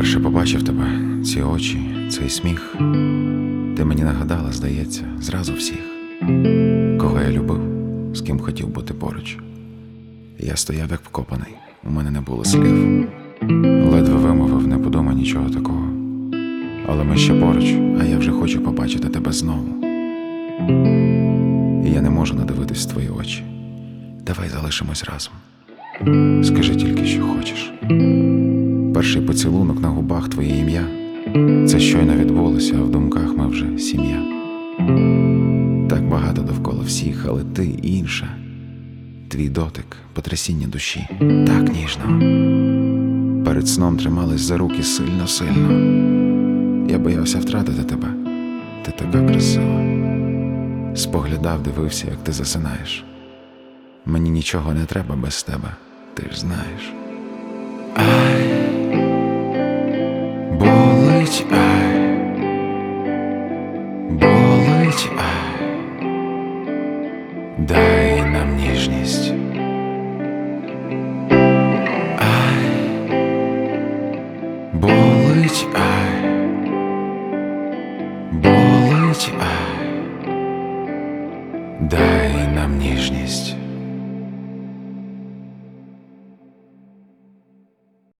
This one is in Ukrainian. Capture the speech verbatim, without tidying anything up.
Вперше побачив тебе, ці очі, цей сміх. Ти мені нагадала, здається, зразу всіх, кого я любив, з ким хотів бути поруч. Я стояв як вкопаний, у мене не було слів. Ледве вимовив, не подумав нічого такого. Але ми ще поруч, а я вже хочу побачити тебе знову. І я не можу надивитись в твої очі. Давай залишимось разом. Скажи тільки, що хочеш. Перший поцілунок на губах, твоє ім'я. Це щойно відбулося, а в думках ми вже сім'я. Так багато довкола всіх, але ти інша. Твій дотик, потрясіння душі, так ніжно. Перед сном тримались за руки сильно-сильно. Я боявся втратити тебе, ти така красива. Споглядав, дивився, як ти засинаєш. Мені нічого не треба без тебе, ти ж знаєш. Ай, болить, ай, болить, ай, дай нам ніжність. Ай, болить, ай, болить, ай, дай нам ніжність.